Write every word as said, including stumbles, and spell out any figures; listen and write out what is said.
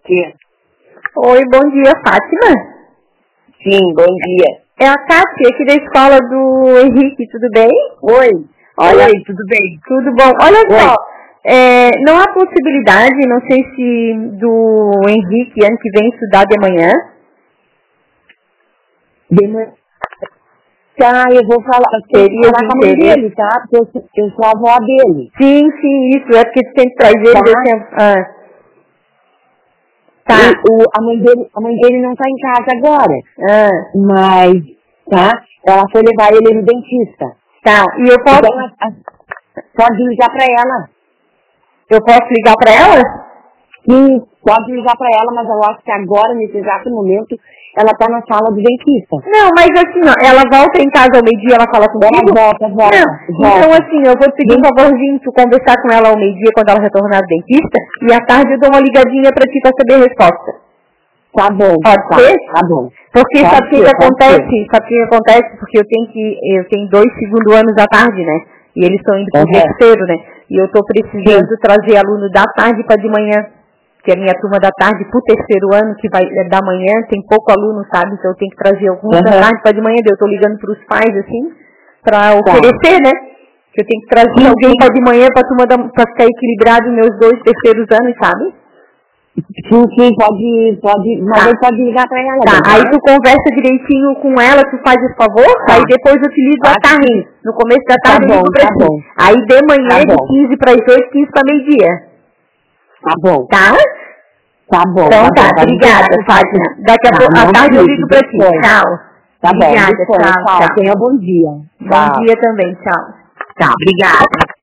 Sim. Oi, bom dia, Fátima. Sim, bom dia. É a Kátia aqui da escola do Henrique, tudo bem? Oi. Olha, Oi, tudo bem? tudo bom. Olha Oi. só, é, não há possibilidade, não sei se do Henrique ano que vem estudar de manhã? De manhã. Tá, eu vou falar, eu tenho que Seria falar de com a mãe interesse? dele, tá? Porque eu, sou- eu sou a avó dele. Sim, sim, isso, é porque tu tem que trazer Tá. ele desse... Ah, E tá, o, a, mãe dele, a mãe dele não tá em casa agora. ah, Mas, tá? Ela foi levar ele no dentista. tá. E eu posso, Então, a, a, pode ligar pra ela. eu posso ligar pra ela? Sim, pode ligar pra ela, mas eu acho que agora, nesse exato momento, ela tá na sala do dentista. Não, mas assim, ó, ela volta em casa ao meio-dia, ela fala Ela contigo? volta, volta, Não, volta. então assim, eu vou te pedir um Sim. favorzinho, tu conversar com ela ao meio-dia quando ela retornar do dentista, e à tarde eu dou uma ligadinha pra ti pra saber a resposta. Tá bom. Pode tá, ser? Tá bom. Porque Pode sabe o que, ser, que pode acontece? ser. Sabe o que que acontece? Porque eu tenho que, eu tenho dois segundo anos da tarde, né? E eles estão indo pro Uhum. terceiro, né? E eu tô precisando Sim. trazer aluno da tarde pra de manhã. Que a minha turma da tarde pro terceiro ano, que vai é da manhã, tem pouco aluno, sabe? Então eu tenho que trazer alguns da Uhum. tarde pra de manhã. Eu tô ligando pros pais, assim, pra Tá. oferecer, né? Que eu tenho que trazer Sim, alguém sim. pra de manhã pra turma da, pra ficar equilibrado meus dois terceiros anos, sabe? Sim, sim, pode, pode, mas Tá. ele pode ligar pra ela, Tá, bem, aí tá? tu conversa direitinho com ela, tu faz esse favor, Tá. aí depois eu te ligo à Tá, tarde. sim. No começo da Tá tarde eu bom, ligo pra tá ti. bom. Aí de manhã Tá de bom. quinze para as oito, quinze para meio-dia. Tá bom. Tá? Tá bom, Então tá tá, bom. Pode obrigada, deixar que eu Fátima. faço. Daqui a Tá, pouco, à não tarde eu fique, ligo pra ti. disponha. Tchau. Tá bom, Obrigada, disponha. tchau, Tchau, tchau. tenha um bom dia. Bom Tchau. dia também, tchau. Tá, obrigada.